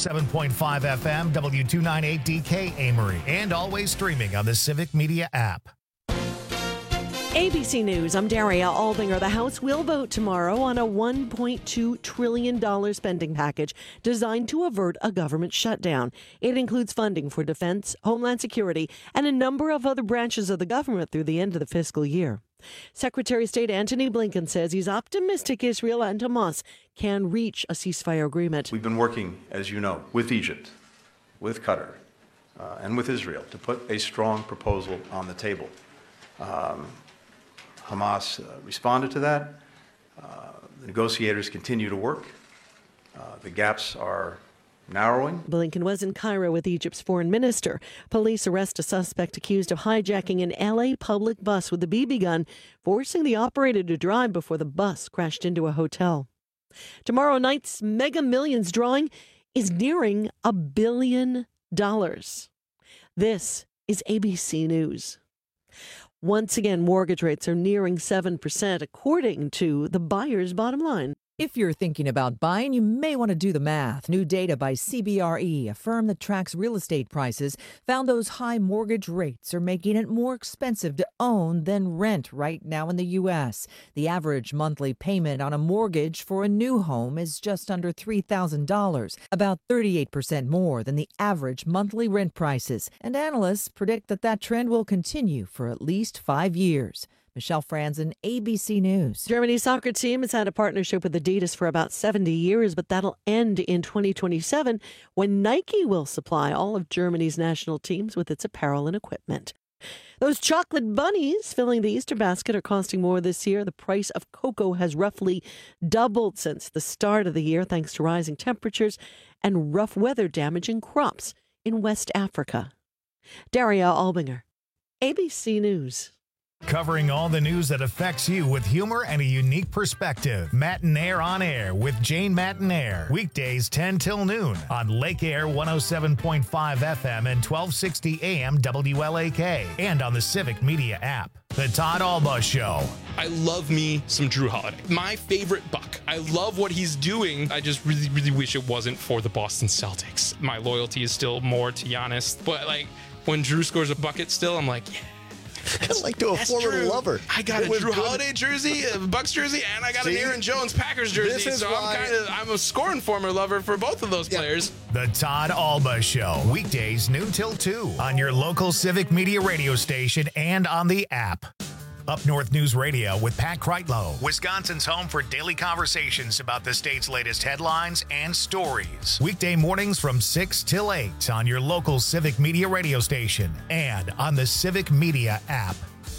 107.5 FM, W298DK Amory, and always streaming on the Civic Media app. ABC News, I'm Daria Aldinger. The House will vote tomorrow on a $1.2 trillion spending package designed to avert a government shutdown. It includes funding for defense, homeland security, and a number of other branches of the government through the end of the fiscal year. Secretary of State Antony Blinken says he's optimistic Israel and Hamas can reach a ceasefire agreement. We've been working, as you know, with Egypt, with Qatar, and with Israel to put a strong proposal on the table. Hamas responded to that. The negotiators continue to work. The gaps are narrowing. Blinken was in Cairo with Egypt's foreign minister. Police arrest a suspect accused of hijacking an L.A. public bus with a BB gun, forcing the operator to drive before the bus crashed into a hotel. Tomorrow night's Mega Millions drawing is nearing $1 billion. This is ABC News. Once again, mortgage rates are nearing 7%, according to the Buyer's Bottom Line. If you're thinking about buying, you may want to do the math. New data by CBRE, a firm that tracks real estate prices, found those high mortgage rates are making it more expensive to own than rent right now in the U.S. The average monthly payment on a mortgage for a new home is just under $3,000, about 38% more than the average monthly rent prices. And analysts predict that trend will continue for at least 5 years. Michelle Franzen, ABC News. Germany's soccer team has had a partnership with Adidas for about 70 years, but that'll end in 2027 when Nike will supply all of Germany's national teams with its apparel and equipment. Those chocolate bunnies filling the Easter basket are costing more this year. The price of cocoa has roughly doubled since the start of the year, thanks to rising temperatures and rough weather damaging crops in West Africa. Daria Albinger, ABC News. Covering all the news that affects you with humor and a unique perspective. Matinaire on Air with Jane Matinaire. Weekdays 10 till noon on Lake Air 107.5 FM and 1260 AM WLAK. And on the Civic Media app. The Todd Alba Show. I love me some Drew Holiday. My favorite Buck. I love what he's doing. I just really, really wish it wasn't for the Boston Celtics. My loyalty is still more to Giannis. But like when Drew scores a bucket still, I'm like, yeah. Kind of like to a former Drew. lover. I got a Drew Holiday jersey, a Bucks jersey, and I got an Aaron Jones Packers jersey. So I'm a scoring former lover for both of those players. The Todd Alba Show. Weekdays noon till 2 on your local Civic Media radio station and on the app. Up North News Radio with Pat Kreitlow, Wisconsin's home for daily conversations about the state's latest headlines and stories. Weekday mornings from 6 till 8 on your local Civic Media radio station and on the Civic Media app.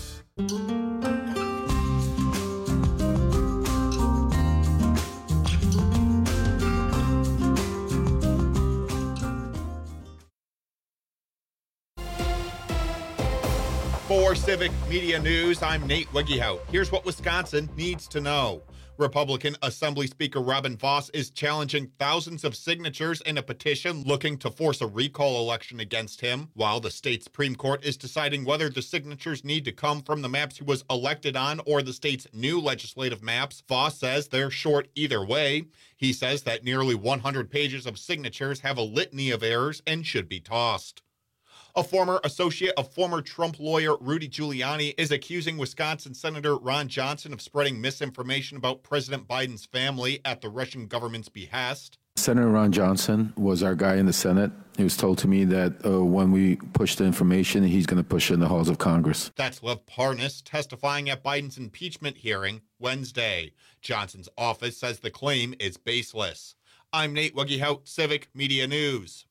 For Civic Media News, I'm Nate Wiggyhout. Here's what Wisconsin needs to know. Republican Assembly Speaker Robin Vos is challenging thousands of signatures in a petition looking to force a recall election against him, while the state Supreme Court is deciding whether the signatures need to come from the maps he was elected on or the state's new legislative maps. Vos says they're short either way. He says that nearly 100 pages of signatures have a litany of errors and should be tossed. A former associate of former Trump lawyer Rudy Giuliani is accusing Wisconsin Senator Ron Johnson of spreading misinformation about President Biden's family at the Russian government's behest. Senator Ron Johnson was our guy in the Senate. He was told to me that when we push the information, he's going to push it in the halls of Congress. That's Lev Parnas testifying at Biden's impeachment hearing Wednesday. Johnson's office says the claim is baseless. I'm Nate Wiggyhout, Civic Media News.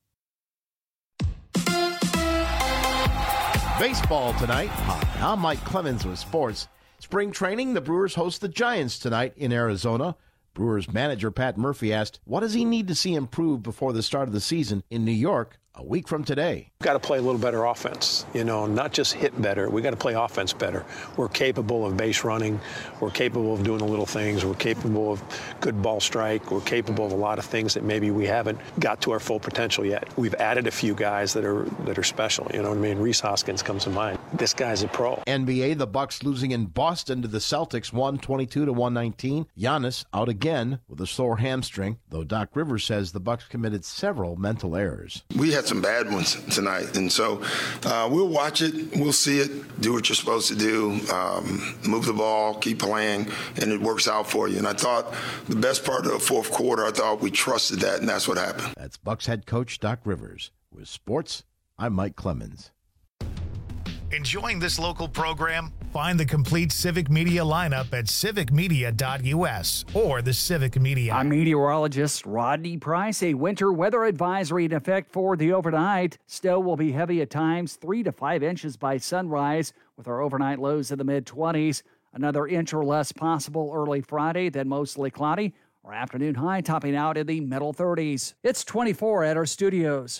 Baseball tonight. Hi, I'm Mike Clemens with sports. Spring training, the Brewers host the Giants tonight in Arizona. Brewers manager Pat Murphy asked, what does he need to see improve before the start of the season in New York a week from today? We've got to play a little better offense, not just hit better. We got to play offense better. We're capable of base running. We're capable of doing the little things. We're capable of good ball strike. We're capable of a lot of things that maybe we haven't got to our full potential yet. We've added a few guys that are special. You know what I mean? Rhys Hoskins comes to mind. this guy's a pro. NBA, the Bucks losing in Boston to the Celtics, 122-119. Giannis out again with a sore hamstring, though Doc Rivers says the Bucks committed several mental errors. We had some bad ones tonight, and so we'll watch it, we'll see it, do what you're supposed to do, move the ball, keep playing, and it works out for you. And I thought the best part of the fourth quarter, I thought we trusted that, and that's what happened. That's Bucks head coach Doc Rivers. With sports, I'm Mike Clemens. Enjoying this local program? Find the complete Civic Media lineup at civicmedia.us or the Civic Media. I'm meteorologist Rodney Price. A winter weather advisory in effect for the overnight. Snow will be heavy at times, 3 to 5 inches by sunrise, with our overnight lows in the mid-20s. Another inch or less possible early Friday, then mostly cloudy. Our afternoon high topping out in the middle 30s. It's 24 at our studios.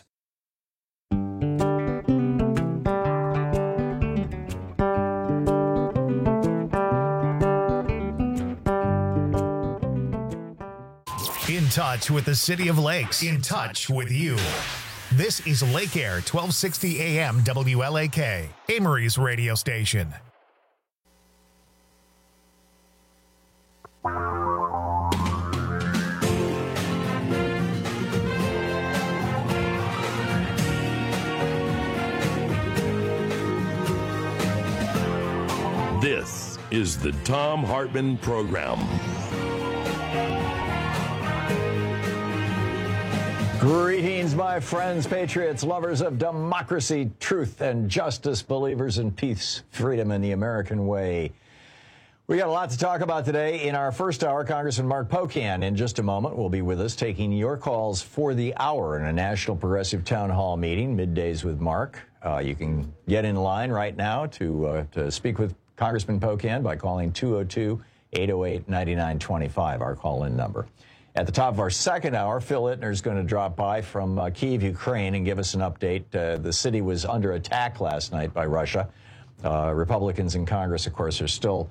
In touch with the City of Lakes. In touch with you. This is Lake Air 1260 AM WLAK, Amory's radio station. This is the Thom Hartmann Program. Greetings, my friends, patriots, lovers of democracy, truth, and justice, believers in peace, freedom, and the American way. We got a lot to talk about today. In our first hour, Congressman Mark Pocan, in just a moment, will be with us taking your calls for the hour in a National Progressive Town Hall meeting, Middays with Mark. You can get in line right now to speak with Congressman Pocan by calling 202-808-9925, our call-in number. At the top of our second hour, Phil Ittner is going to drop by from Kyiv, Ukraine, and give us an update. The city was under attack last night by Russia. Republicans in Congress, of course, are still,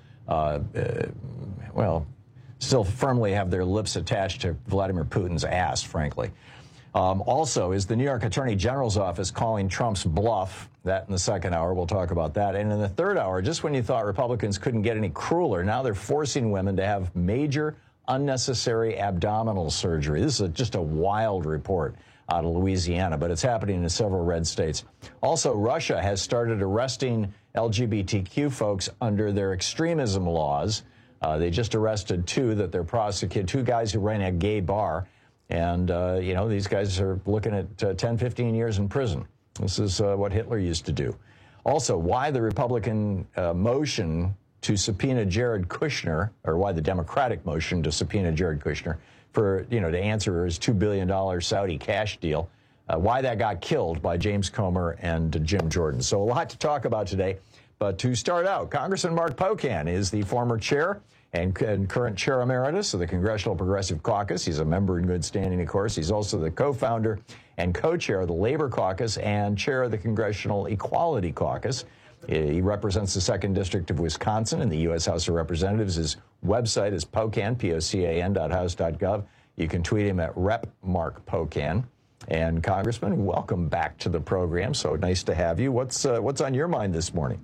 still firmly have their lips attached to Vladimir Putin's ass, frankly. Also, is the New York Attorney General's office calling Trump's bluff? That in the second hour, we'll talk about that. And in the third hour, just when you thought Republicans couldn't get any crueler, now they're forcing women to have major unnecessary abdominal surgery. This is just a wild report out of Louisiana, but it's happening in several red states. Also, Russia has started arresting LGBTQ folks under their extremism laws. They just arrested two guys who ran a gay bar. And, these guys are looking at 10, 15 years in prison. This is what Hitler used to do. Also, why the Republican motion to subpoena Jared Kushner, or why the Democratic motion to subpoena Jared Kushner for, to answer his $2 billion Saudi cash deal, why that got killed by James Comer and Jim Jordan. So a lot to talk about today. But to start out, Congressman Mark Pocan is the former chair and current chair emeritus of the Congressional Progressive Caucus. He's a member in good standing, of course. He's also the co-founder and co-chair of the Labor Caucus and chair of the Congressional Equality Caucus. He represents the 2nd District of Wisconsin in the U.S. House of Representatives. His website is Pocan, POCAN.house.gov. You can tweet him at Rep. Mark Pocan. And Congressman, welcome back to the program. So nice to have you. What's on your mind this morning?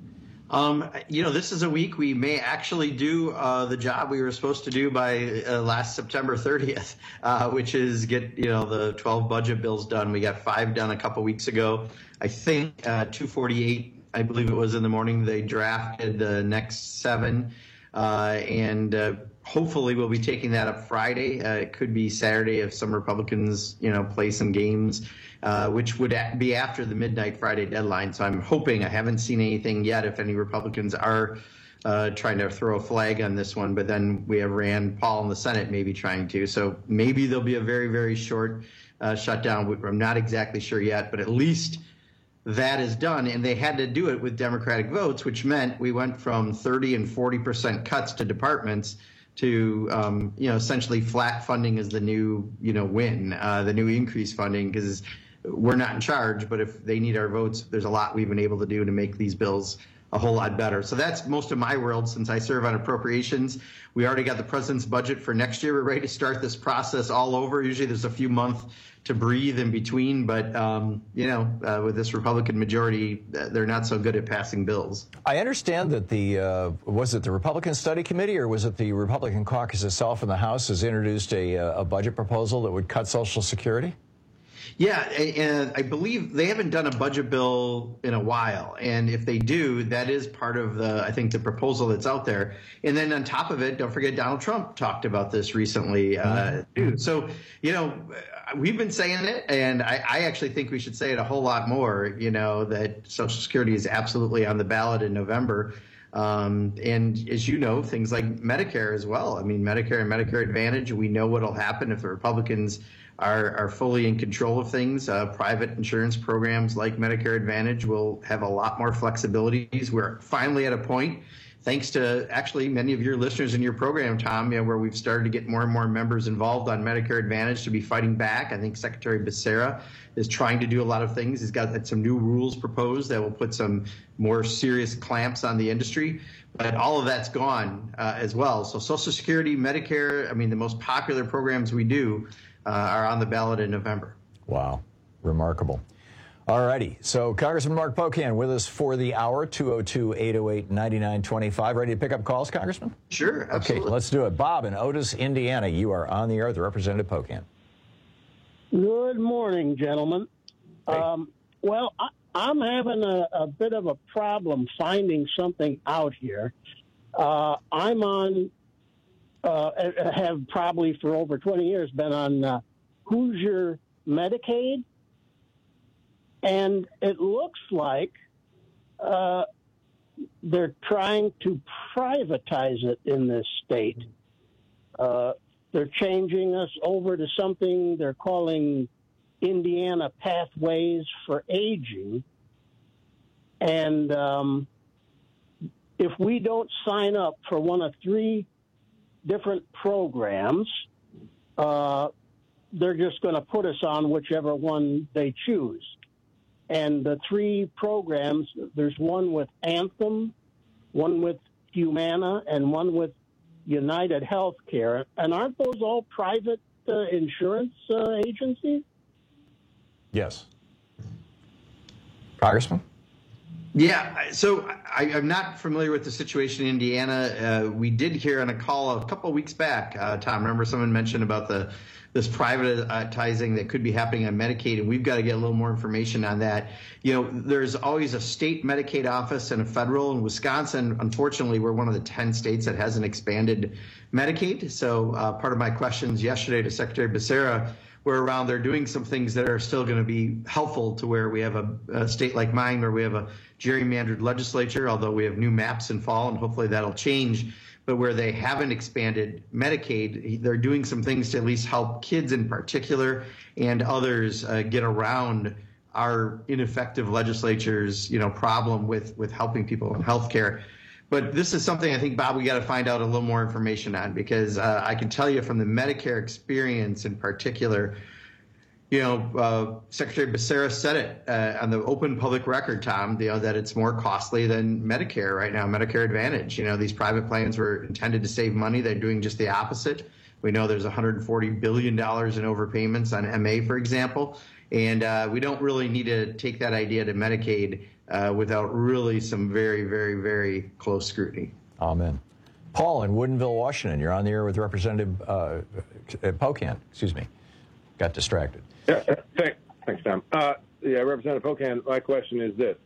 This is a week we may actually do the job we were supposed to do by last September 30th, which is get, the 12 budget bills done. We got 5 done a couple weeks ago. I think 2:48, I believe it was in the morning, they drafted the next 7. And hopefully we'll be taking that up Friday. It could be Saturday if some Republicans, play some games, which would be after the midnight Friday deadline. So I'm hoping, I haven't seen anything yet if any Republicans are trying to throw a flag on this one. But then we have Rand Paul in the Senate maybe trying to. So maybe there'll be a very, very short shutdown. I'm not exactly sure yet, but at least that is done, and they had to do it with Democratic votes, which meant we went from 30 and 40% cuts to departments to, essentially flat funding is the new, win, the new increased funding, because we're not in charge. But if they need our votes, there's a lot we've been able to do to make these bills a whole lot better. So that's most of my world since I serve on appropriations. We already got the president's budget for next year. We're ready to start this process all over. Usually there's a few months to breathe in between, but with this Republican majority, they're not so good at passing bills. I understand that was it the Republican Study Committee or was it the Republican caucus itself in the House has introduced a budget proposal that would cut Social Security? Yeah, and I believe they haven't done a budget bill in a while. And if they do, that is part of the proposal that's out there. And then on top of it, don't forget Donald Trump talked about this recently, too. So, we've been saying it, and I actually think we should say it a whole lot more, that Social Security is absolutely on the ballot in November. And as you know, things like Medicare as well. I mean, Medicare and Medicare Advantage, we know what will happen if the Republicans are fully in control of things. Private insurance programs like Medicare Advantage will have a lot more flexibilities. We're finally at a point, thanks to actually many of your listeners in your program, Tom, where we've started to get more and more members involved on Medicare Advantage to be fighting back. I think Secretary Becerra is trying to do a lot of things. He's got some new rules proposed that will put some more serious clamps on the industry. But all of that's gone as well. So Social Security, Medicare, the most popular programs we do are on the ballot in November. Wow. Remarkable. All righty. So Congressman Mark Pocan with us for the hour, 202-808-9925. Ready to pick up calls, Congressman? Sure, absolutely. Okay, let's do it. Bob in Otis, Indiana, you are on the air with Representative Pocan. Good morning, gentlemen. Hey. I'm having a bit of a problem finding something out here. I'm on have probably for over 20 years been on Hoosier Medicaid, and it looks like they're trying to privatize it in this state. They're changing us over to something they're calling Indiana Pathways for Aging, and if we don't sign up for one of three different programs, they're just going to put us on whichever one they choose. And the three programs, there's one with Anthem, one with Humana, and one with United Healthcare. And aren't those all private insurance agencies? Yes. Congressman? Yeah, so I'm not familiar with the situation in Indiana. We did hear on a call a couple of weeks back, Tom, remember someone mentioned about this privatizing that could be happening on Medicaid, and we've got to get a little more information on that. There's always a state Medicaid office and a federal. In Wisconsin, unfortunately, we're one of the 10 states that hasn't expanded Medicaid. So part of my questions yesterday to Secretary Becerra were around they're doing some things that are still going to be helpful to where we have a state like mine where we have a gerrymandered legislature, although we have new maps in fall, and hopefully that'll change. But where they haven't expanded Medicaid, they're doing some things to at least help kids in particular and others get around our ineffective legislature's problem with helping people in healthcare. But this is something I think, Bob, we got to find out a little more information on, because I can tell you from the Medicare experience in particular, Secretary Becerra said it on the open public record, Tom, that it's more costly than Medicare right now, Medicare Advantage. These private plans were intended to save money. They're doing just the opposite. We know there's $140 billion in overpayments on MA, for example. And we don't really need to take that idea to Medicaid without really some very, very, very close scrutiny. Amen. Paul in Woodinville, Washington, you're on the air with Representative Pocan. Excuse me. Got distracted. Yeah, thanks, Tom. Representative Pocan, my question is this.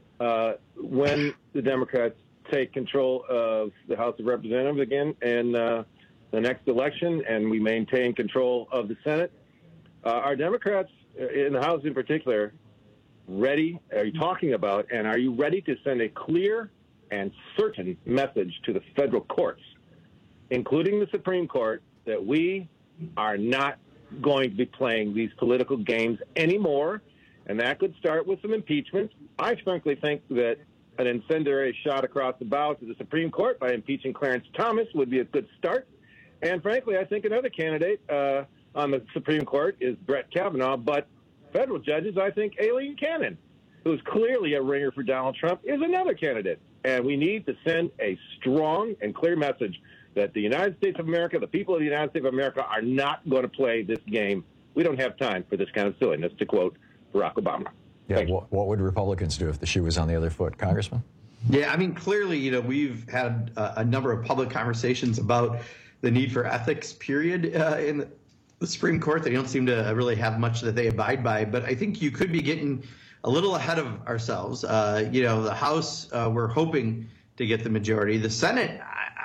When the Democrats take control of the House of Representatives again in the next election and we maintain control of the Senate, are Democrats in the House in particular ready, are you talking about, and are you ready to send a clear and certain message to the federal courts, including the Supreme Court, that we are not going to be playing these political games anymore, and that could start with some impeachment? I frankly think that an incendiary shot across the bow to the Supreme Court by impeaching Clarence Thomas would be a good start. And frankly, I think another candidate on the Supreme Court is Brett Kavanaugh, but federal judges, I think Aileen Cannon, who's clearly a ringer for Donald Trump, is another candidate. And we need to send a strong and clear message that the United States of America, the people of the United States of America, are not going to play this game. We don't have time for this kind of silliness, to quote Barack Obama. Yeah, what would Republicans do if the shoe was on the other foot, Congressman? Yeah, I mean, clearly, we've had a number of public conversations about the need for ethics, period, in the Supreme Court. They don't seem to really have much that they abide by. But I think you could be getting a little ahead of ourselves. The House, we're hoping to get the majority. The Senate,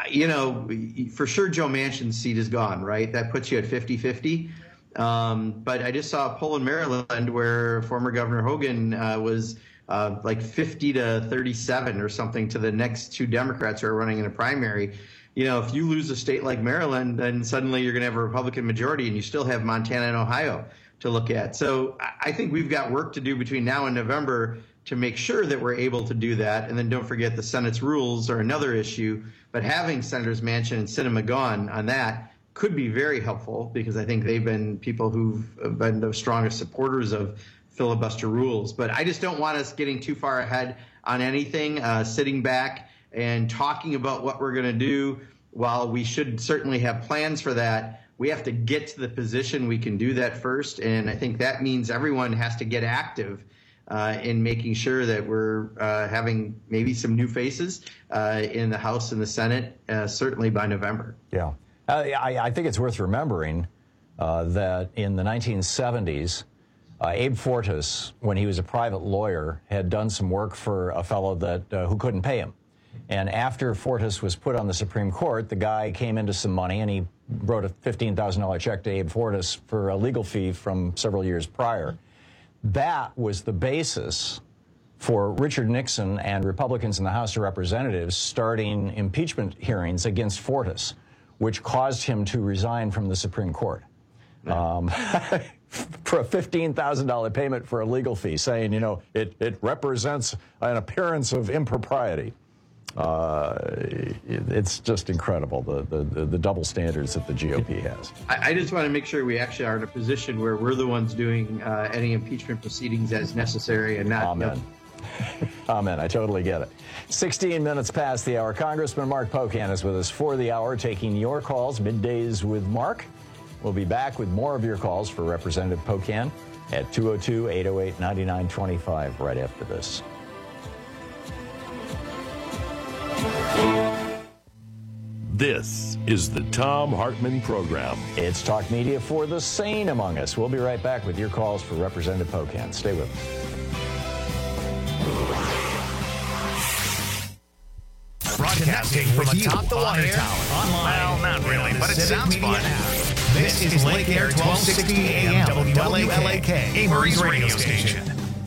for sure Joe Manchin's seat is gone, right? That puts you at 50-50. But I just saw a poll in Maryland where former Governor Hogan was like 50-37 or something to the next two Democrats who are running in a primary. If you lose a state like Maryland, then suddenly you're going to have a Republican majority, and you still have Montana and Ohio to look at. So I think we've got work to do between now and November to make sure that we're able to do that. And then don't forget the Senate's rules are another issue. But having Senators Manchin and Sinema gone on that could be very helpful, because I think they've been people who've been the strongest supporters of filibuster rules. But I just don't want us getting too far ahead on anything, sitting back and talking about what we're going to do. While we should certainly have plans for that, we have to get to the position we can do that first. And I think that means everyone has to get active in making sure that we're having maybe some new faces in the House and the Senate, certainly by November. Yeah. I think it's worth remembering that in the 1970s, Abe Fortas, when he was a private lawyer, had done some work for a fellow who couldn't pay him. And after Fortas was put on the Supreme Court, the guy came into some money, and he wrote a $15,000 check to Abe Fortas for a legal fee from several years prior. That was the basis for Richard Nixon and Republicans in the House of Representatives starting impeachment hearings against Fortas, which caused him to resign from the Supreme Court for a $15,000 payment for a legal fee, saying, it represents an appearance of impropriety. It's just incredible, the double standards that the GOP has. I just want to make sure we actually are in a position where we're the ones doing any impeachment proceedings as necessary and not... Amen. Amen. I totally get it. 16 minutes past the hour. Congressman Mark Pocan is with us for the hour, taking your calls, Middays with Mark. We'll be back with more of your calls for Representative Pocan at 202-808-9925 right after this. This is the Thom Hartmann Program. It's talk media for the sane among us. We'll be right back with your calls for Representative Pocan. Stay with us. Broadcasting from atop the water tower. Online. Well, not really, but it sounds fun. This is Lake Air 1260 AM WLAK, Amory's radio station.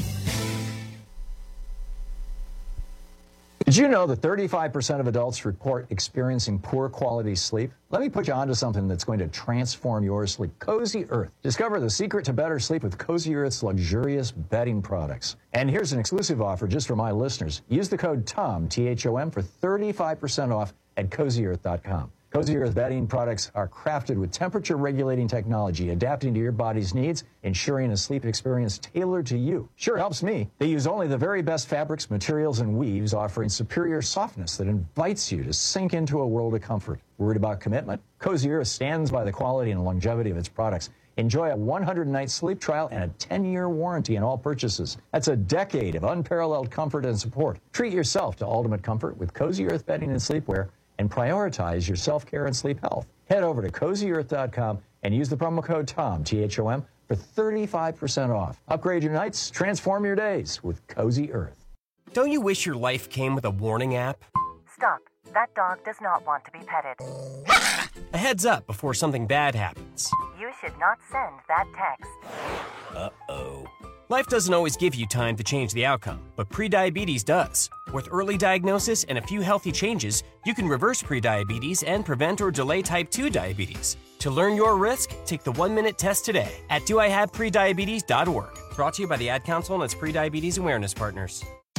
Did you know that 35% of adults report experiencing poor quality sleep? Let me put you onto something that's going to transform your sleep. Cozy Earth. Discover the secret to better sleep with Cozy Earth's luxurious bedding products. And here's an exclusive offer just for my listeners. Use the code THOM, T-H-O-M, for 35% off at CozyEarth.com. Cozy Earth bedding products are crafted with temperature-regulating technology, adapting to your body's needs, ensuring a sleep experience tailored to you. Sure helps me. They use only the very best fabrics, materials, and weaves, offering superior softness that invites you to sink into a world of comfort. Worried about commitment? Cozy Earth stands by the quality and longevity of its products. Enjoy a 100-night sleep trial and a 10-year warranty on all purchases. That's a decade of unparalleled comfort and support. Treat yourself to ultimate comfort with Cozy Earth bedding and sleepwear, and prioritize your self-care and sleep health. Head over to CozyEarth.com and use the promo code THOM, T-H-O-M, for 35% off. Upgrade your nights, transform your days with Cozy Earth. Don't you wish your life came with a warning app? Stop. That dog does not want to be petted. A heads up before something bad happens. You should not send that text. Uh-oh. Life doesn't always give you time to change the outcome, but prediabetes does. With early diagnosis and a few healthy changes, you can reverse prediabetes and prevent or delay type 2 diabetes. To learn your risk, take the 1-minute test today at doihaveprediabetes.org. Brought to you by the Ad Council and its prediabetes awareness partners.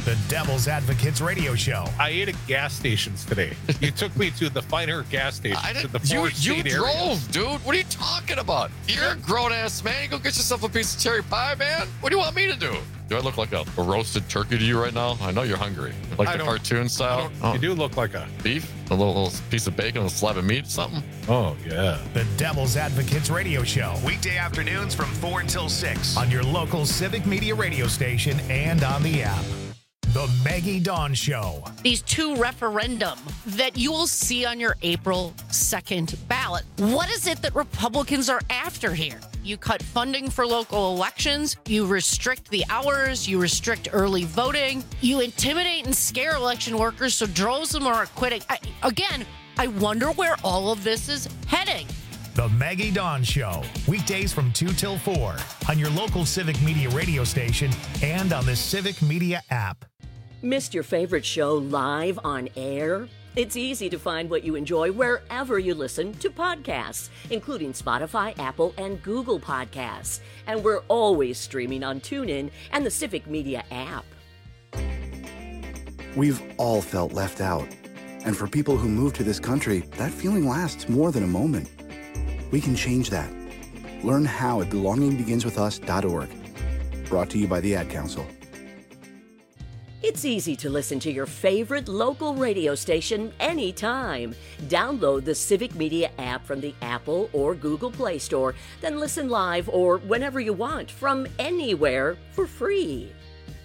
The Devil's Advocates Radio Show. I ate at gas stations today. You took me to the finer gas stations in the You area. drove, dude. What are you talking about? You're a grown-ass man. You go get yourself a piece of cherry pie, man. What do you want me to do? Do I look like a roasted turkey to you right now? I know you're hungry. Like the cartoon style? You do look like a... Beef? A little piece of bacon, a slab of meat, something? Oh, yeah. The Devil's Advocates Radio Show. Weekday afternoons from 4 until 6 on your local Civic Media radio station and on the app. The Maggie Dawn Show. These two referendum that you will see on your April 2nd ballot. What is it that Republicans are after here? You cut funding for local elections. You restrict the hours. You restrict early voting. You intimidate and scare election workers so droves of them are quitting. I wonder where all of this is heading. The Maggie Dawn Show. Weekdays from 2 till 4 on your local Civic Media radio station and on the Civic Media app. Missed your favorite show live on air? It's easy to find what you enjoy wherever you listen to podcasts, including Spotify, Apple, and Google Podcasts. And we're always streaming on TuneIn and the Civic Media app. We've all felt left out. And for people who move to this country, that feeling lasts more than a moment. We can change that. Learn how at belongingbeginswithus.org. Brought to you by the Ad Council. It's easy to listen to your favorite local radio station anytime. Download the Civic Media app from the Apple or Google Play Store, then listen live or whenever you want from anywhere for free.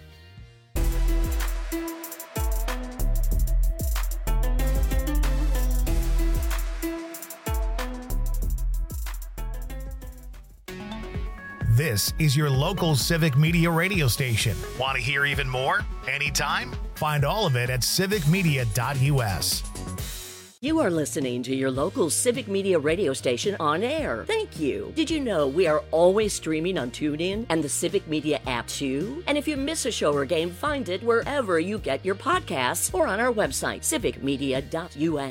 This is your local Civic Media radio station. Want to hear even more? Anytime? Find all of it at civicmedia.us. You are listening to your local Civic Media radio station on air. Thank you. Did you know we are always streaming on TuneIn and the Civic Media app too? And if you miss a show or game, find it wherever you get your podcasts or on our website, civicmedia.us.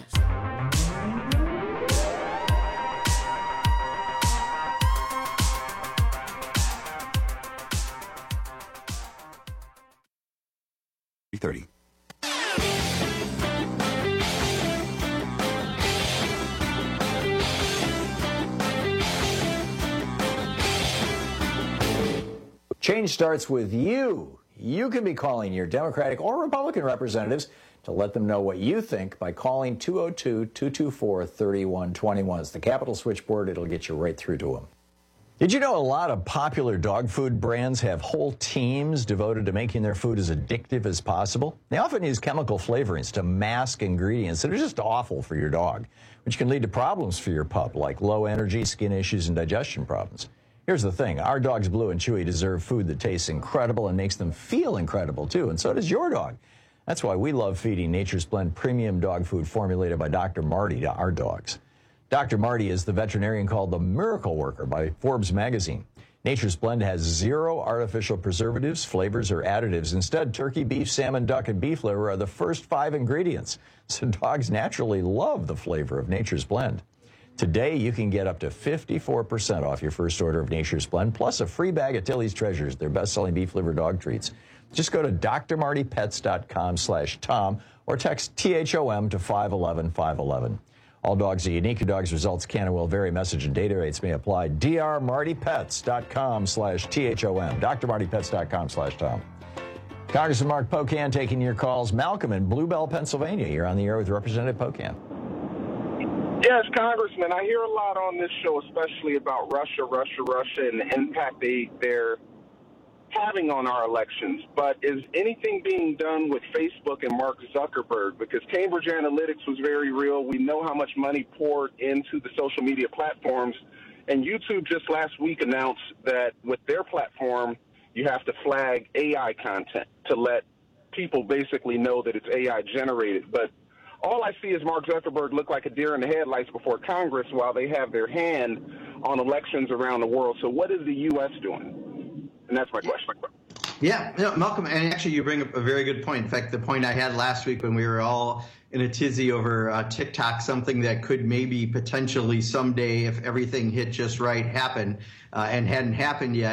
Change starts with you. You can be calling your Democratic or Republican representatives to let them know what you think by calling 202-224-3121. It's the Capitol switchboard. It'll get you right through to them. Did you know a lot of popular dog food brands have whole teams devoted to making their food as addictive as possible? They often use chemical flavorings to mask ingredients that are just awful for your dog, which can lead to problems for your pup, like low energy, skin issues, and digestion problems. Here's the thing. Our dogs, Blue and Chewy, deserve food that tastes incredible and makes them feel incredible, too, and so does your dog. That's why we love feeding Nature's Blend premium dog food formulated by Dr. Marty to our dogs. Dr. Marty is the veterinarian called the Miracle Worker by Forbes magazine. Nature's Blend has 0 artificial preservatives, flavors, or additives. Instead, turkey, beef, salmon, duck, and beef liver are the first 5 ingredients. So dogs naturally love the flavor of Nature's Blend. Today, you can get up to 54% off your first order of Nature's Blend, plus a free bag of Tilly's Treasures, their best-selling beef liver dog treats. Just go to drmartypets.com/Tom or text THOM to 511-511. All dogs are unique. Your dog's results can and will vary. Message and data rates may apply. drmartypets.com/THOM. drmartypets.com/Tom. Congressman Mark Pocan taking your calls. Malcolm in Blue Bell, Pennsylvania. You're on the air with Representative Pocan. Yes, Congressman, I hear a lot on this show, especially about Russia, and the impact they're having on our elections. But is anything being done with Facebook and Mark Zuckerberg? Because Cambridge Analytica was very real. We know how much money poured into the social media platforms. And YouTube just last week announced that with their platform, you have to flag AI content to let people basically know that it's AI generated. But all I see is Mark Zuckerberg look like a deer in the headlights before Congress while they have their hand on elections around the world. So what is the U.S. doing? And that's my question. Yeah, Malcolm, and actually you bring up a very good point. In fact, the point I had last week when we were all in a tizzy over TikTok, something that could maybe potentially someday, if everything hit just right, happen and hadn't happened yet.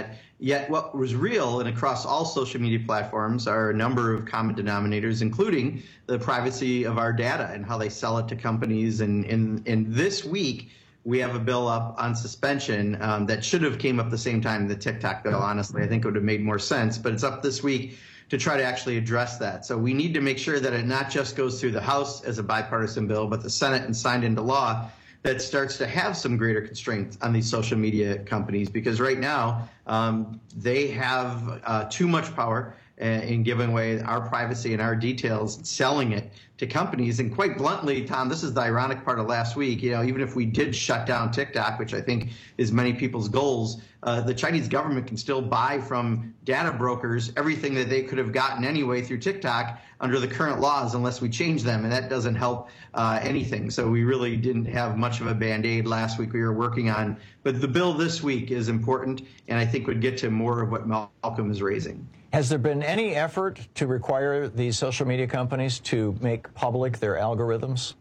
Yet what was real and across all social media platforms are a number of common denominators, including the privacy of our data and how they sell it to companies. And this week, we have a bill up on suspension that should have came up the same time the TikTok bill, honestly. I think it would have made more sense, but it's up this week to try to actually address that. So we need to make sure that it not just goes through the House as a bipartisan bill, but the Senate and signed into law that starts to have some greater constraints on these social media companies, because right now they have too much power in giving away our privacy and our details, selling it to companies. And quite bluntly, Tom, this is the ironic part of last week. Even if we did shut down TikTok, which I think is many people's goals, the Chinese government can still buy from data brokers everything that they could have gotten anyway through TikTok under the current laws unless we change them, and that doesn't help anything. So we really didn't have much of a Band-Aid last week we were working on. But the bill this week is important, and I think would get to more of what Malcolm is raising. Has there been any effort to require these social media companies to make public their algorithms?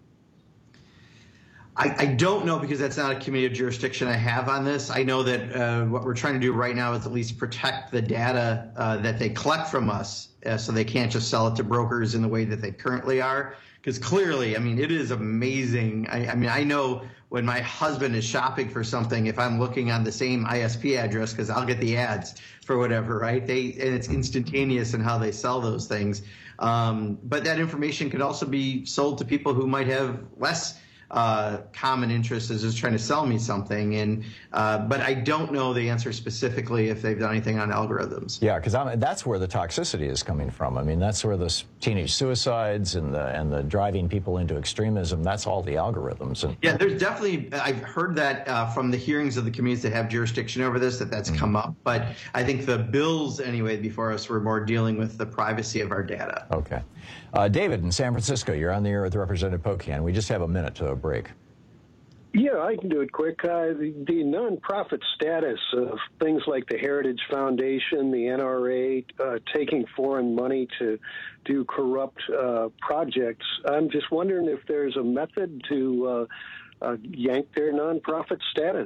I don't know, because that's not a committee of jurisdiction I have on this. I know that what we're trying to do right now is at least protect the data that they collect from us, so they can't just sell it to brokers in the way that they currently are. Because clearly, I mean, it is amazing. I know when my husband is shopping for something, if I'm looking on the same ISP address, because I'll get the ads for whatever, right? And it's instantaneous in how they sell those things. But that information could also be sold to people who might have less common interest as just trying to sell me something. And but I don't know the answer specifically if they've done anything on algorithms. Yeah, because that's where the toxicity is coming from. I mean, that's where the teenage suicides and the driving people into extremism, that's all the algorithms. And yeah, there's definitely, I've heard that from the hearings of the committees that have jurisdiction over this, that's come up. But I think the bills anyway before us were more dealing with the privacy of our data. Okay. David in San Francisco, you're on the air with Representative Pocan. We just have a minute to a break. Yeah, I can do it quick. The nonprofit status of things like the Heritage Foundation, the NRA, taking foreign money to do corrupt projects, I'm just wondering if there's a method to yank their nonprofit status.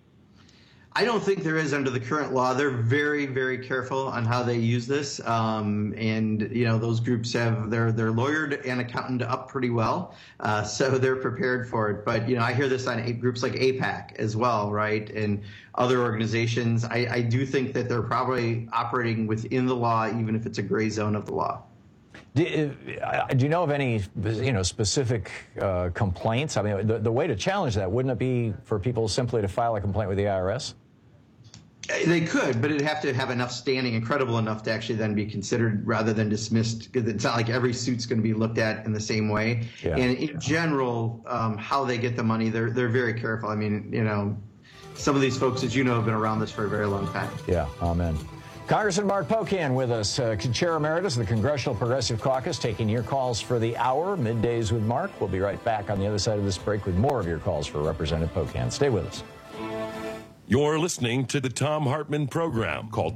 I don't think there is under the current law. They're very, very careful on how they use this. And, those groups have, they're lawyered and accounted up pretty well. So they're prepared for it. But, I hear this on groups like AIPAC as well, right? And other organizations. I do think that they're probably operating within the law, even if it's a gray zone of the law. Do you know of any, specific complaints? I mean, the way to challenge that, wouldn't it be for people simply to file a complaint with the IRS? They could, but it'd have to have enough standing and credible enough to actually then be considered rather than dismissed, because it's not like every suit's going to be looked at in the same way. Yeah. And in general, how they get the money, they're very careful. I mean, some of these folks, as you know, have been around this for a very long time. Yeah, amen. Congressman Mark Pocan with us, Chair Emeritus of the Congressional Progressive Caucus, taking your calls for the hour, Middays with Mark. We'll be right back on the other side of this break with more of your calls for Representative Pocan. Stay with us. You're listening to the Thom Hartmann Program. Call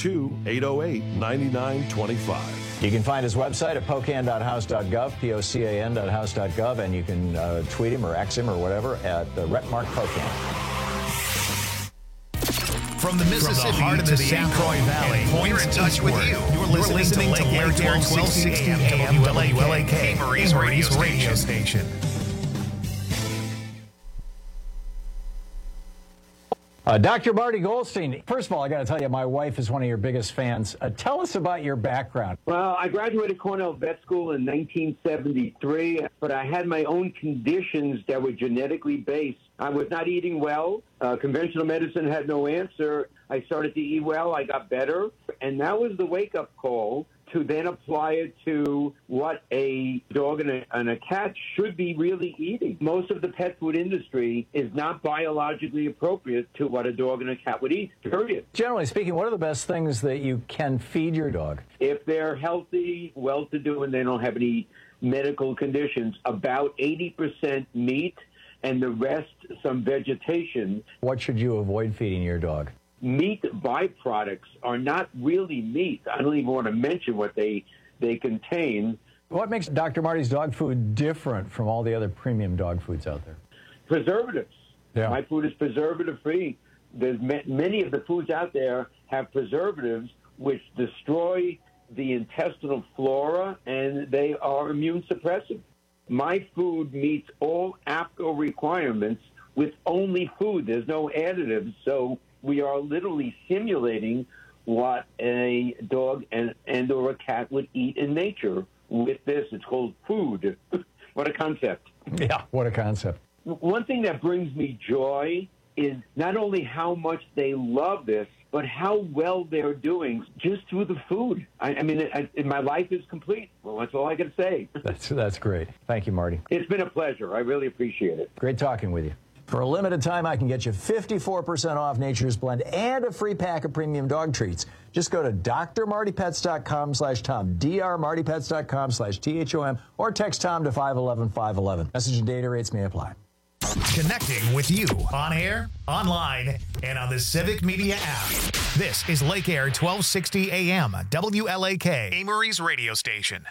202-808-9925. You can find his website at pocan.house.gov, pocan.house.gov, and you can tweet him or X him or whatever at Rep. Mark Pocan. From the Mississippi to the St. Croix Valley, we're in touch with you. You're listening to Lake Air 1260 AM WLAK, Marie's radio station. Dr. Marty Goldstein, first of all, I got to tell you, my wife is one of your biggest fans. Tell us about your background. Well, I graduated Cornell Vet School in 1973, but I had my own conditions that were genetically based. I was not eating well. Conventional medicine had no answer. I started to eat well. I got better. And that was the wake-up call to then apply it to what a dog and a cat should be really eating. Most of the pet food industry is not biologically appropriate to what a dog and a cat would eat, period. Generally speaking, what are the best things that you can feed your dog? If they're healthy, well-to-do, and they don't have any medical conditions, about 80% meat and the rest some vegetation. What should you avoid feeding your dog? Meat byproducts are not really meat. I don't even want to mention what they contain. What makes Dr. Marty's dog food different from all the other premium dog foods out there? Preservatives. Yeah. My food is preservative-free. There's many of the foods out there have preservatives which destroy the intestinal flora, and they are immune suppressive. My food meets all APCO requirements with only food. There's no additives, so we are literally simulating what a dog and or a cat would eat in nature with this. It's called food. What a concept. Yeah, what a concept. One thing that brings me joy is not only how much they love this, but how well they're doing just through the food. I mean, my life is complete. Well, that's all I can say. That's great. Thank you, Marty. It's been a pleasure. I really appreciate it. Great talking with you. For a limited time, I can get you 54% off Nature's Blend and a free pack of premium dog treats. Just go to drmartypets.com/Tom, drmartypets.com/THOM, or text Tom to 511-511. Message and data rates may apply. Connecting with you on air, online, and on the Civic Media app. This is Lake Air 1260 AM, WLAK, Amory's radio station.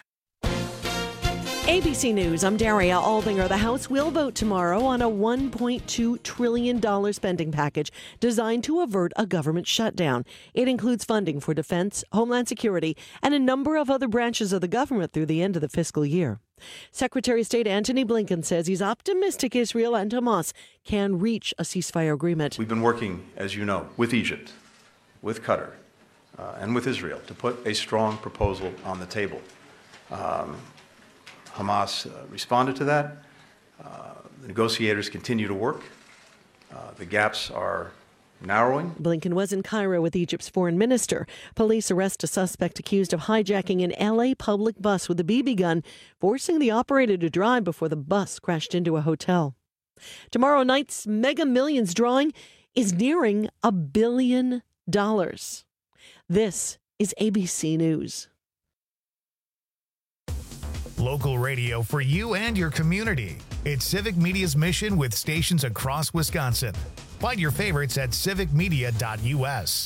ABC News, I'm Daria Aldinger. The House will vote tomorrow on a $1.2 trillion spending package designed to avert a government shutdown. It includes funding for defense, homeland security, and a number of other branches of the government through the end of the fiscal year. Secretary of State Antony Blinken says he's optimistic Israel and Hamas can reach a ceasefire agreement. We've been working, as you know, with Egypt, with Qatar, and with Israel to put a strong proposal on the table. Hamas responded to that. The negotiators continue to work. The gaps are narrowing. Blinken was in Cairo with Egypt's foreign minister. Police arrest a suspect accused of hijacking an L.A. public bus with a BB gun, forcing the operator to drive before the bus crashed into a hotel. Tomorrow night's Mega Millions drawing is nearing $1 billion. This is ABC News. Local radio for you and your community. It's Civic Media's mission with stations across Wisconsin. Find your favorites at civicmedia.us.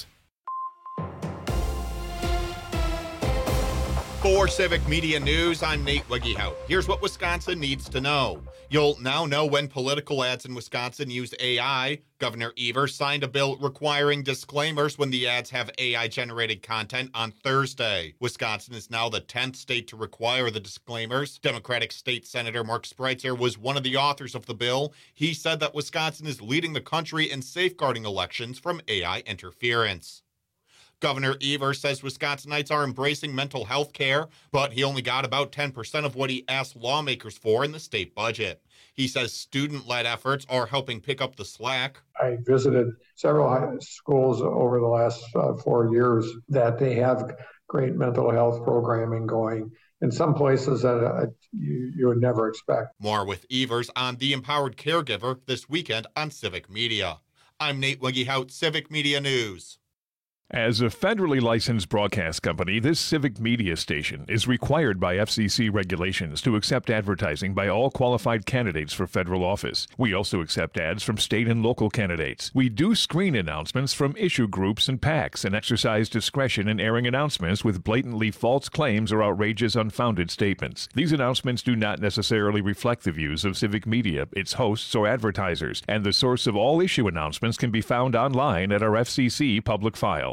For Civic Media News, I'm Nate Wiggyhout. Here's what Wisconsin needs to know. You'll now know when political ads in Wisconsin use AI. Governor Evers signed a bill requiring disclaimers when the ads have AI-generated content on Thursday. Wisconsin is now the 10th state to require the disclaimers. Democratic State Senator Mark Spreitzer was one of the authors of the bill. He said that Wisconsin is leading the country in safeguarding elections from AI interference. Governor Evers says Wisconsinites are embracing mental health care, but he only got about 10% of what he asked lawmakers for in the state budget. He says student-led efforts are helping pick up the slack. I visited several high schools over the last 4 years that they have great mental health programming going in some places that you would never expect. More with Evers on The Empowered Caregiver this weekend on Civic Media. I'm Nate Wiggyhout, Civic Media News. As a federally licensed broadcast company, this Civic Media station is required by FCC regulations to accept advertising by all qualified candidates for federal office. We also accept ads from state and local candidates. We do screen announcements from issue groups and PACs and exercise discretion in airing announcements with blatantly false claims or outrageous, unfounded statements. These announcements do not necessarily reflect the views of Civic Media, its hosts, or advertisers, and the source of all issue announcements can be found online at our FCC public file.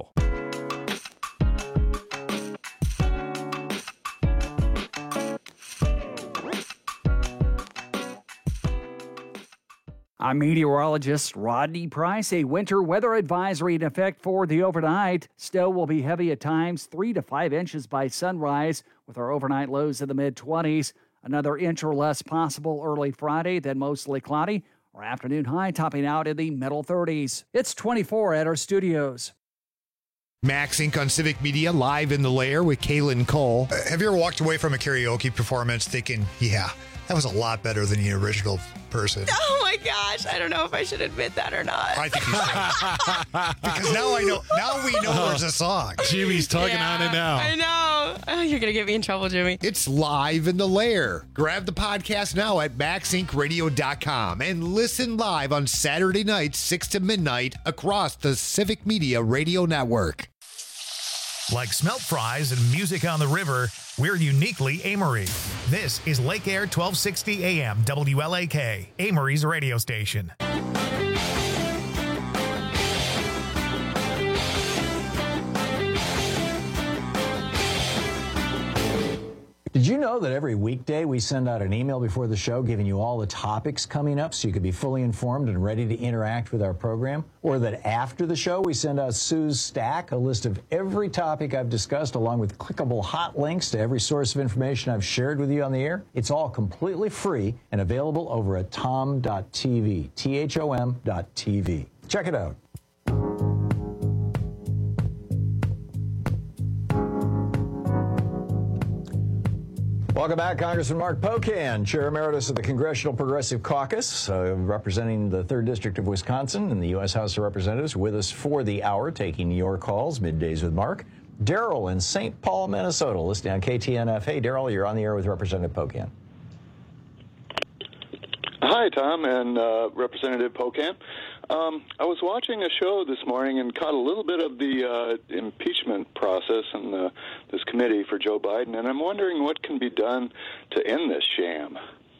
I'm meteorologist Rodney Price. A winter weather advisory in effect for the overnight. Snow will be heavy at times, 3 to 5 inches by sunrise, with our overnight lows in the mid-20s. Another inch or less possible early Friday, then mostly cloudy. Our afternoon high topping out in the middle 30s. It's 24 at our studios. Max Inc. on Civic Media, live in the lair with Kaylin Cole. Have you ever walked away from a karaoke performance thinking, yeah, that was a lot better than the original person? Oh my gosh, I don't know if I should admit that or not. I think you should. Because now we know there's a song. Jimmy's tugging on it now. I know. Oh, you're going to get me in trouble, Jimmy. It's live in the lair. Grab the podcast now at maxincradio.com and listen live on Saturday nights, 6 to midnight across the Civic Media Radio Network. Like smelt fries and music on the river, we're uniquely Amory. This is Lake Air 1260 AM, WLAK, Amory's radio station. Did you know that every weekday we send out an email before the show giving you all the topics coming up so you could be fully informed and ready to interact with our program? Or that after the show we send out Sue's Stack, a list of every topic I've discussed along with clickable hot links to every source of information I've shared with you on the air? It's all completely free and available over at tom.tv, THOM.tv. Check it out. Welcome back, Congressman Mark Pocan, Chair Emeritus of the Congressional Progressive Caucus, representing the 3rd District of Wisconsin in the U.S. House of Representatives, with us for the hour, taking your calls, Middays with Mark. Daryl in St. Paul, Minnesota, listening on KTNF. Hey, Daryl, you're on the air with Representative Pocan. Hi, Tom and Representative Pocan. I was watching a show this morning and caught a little bit of the impeachment process in this committee for Joe Biden, and I'm wondering what can be done to end this sham.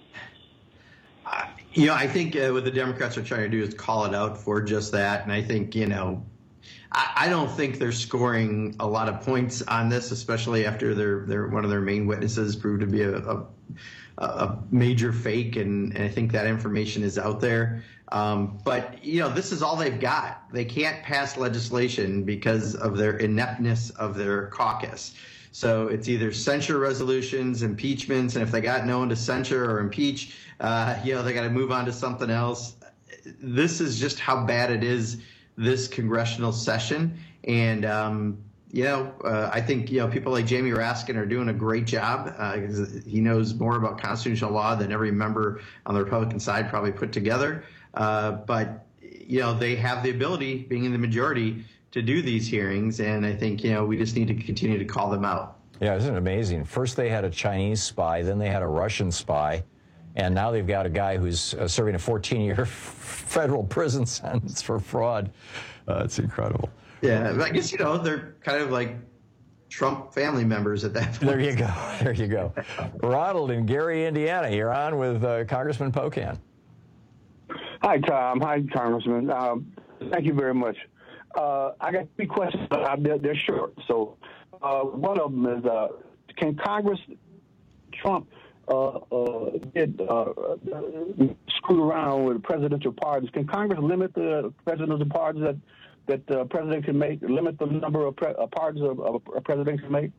I think what the Democrats are trying to do is call it out for just that, and I think, I don't think they're scoring a lot of points on this, especially after their one of their main witnesses proved to be a major fake, and I think that information is out there. But this is all they've got. They can't pass legislation because of their ineptness of their caucus. So it's either censure resolutions, impeachments, and if they got no one to censure or impeach, they got to move on to something else. This is just how bad it is this congressional session. And, I think, people like Jamie Raskin are doing a great job. He knows more about constitutional law than every member on the Republican side probably put together. But they have the ability, being in the majority, to do these hearings. And I think, we just need to continue to call them out. Yeah, isn't it amazing? First they had a Chinese spy, then they had a Russian spy. And now they've got a guy who's serving a 14-year federal prison sentence for fraud. It's incredible. Yeah, I guess, they're kind of like Trump family members at that point. There you go. There you go. Ronald in Gary, Indiana. You're on with Congressman Pocan. Hi, Tom. Hi, Congressman. Thank you very much. I got 3 questions, but they're short. So one of them is, can Trump did screw around with presidential pardons? Can Congress limit the presidential pardons that the president can make, limit the number of pardons a president can make?